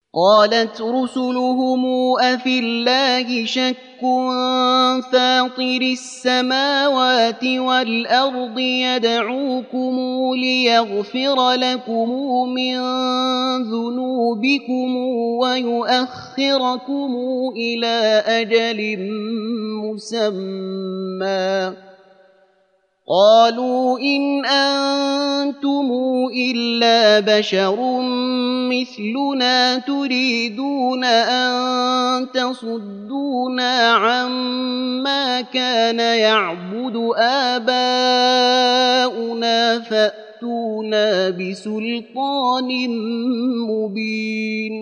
قالت رسلهم أفي الله شك فاطر السماوات والأرض يدعوكم ليغفر لكم من ذنوبكم ويؤخركم إلى أجل مسمى قالوا إن أنتم إلا بشر مثلنا تريدون أن تصدونا عما كان يعبد آباؤنا فأتونا بسلطان مبين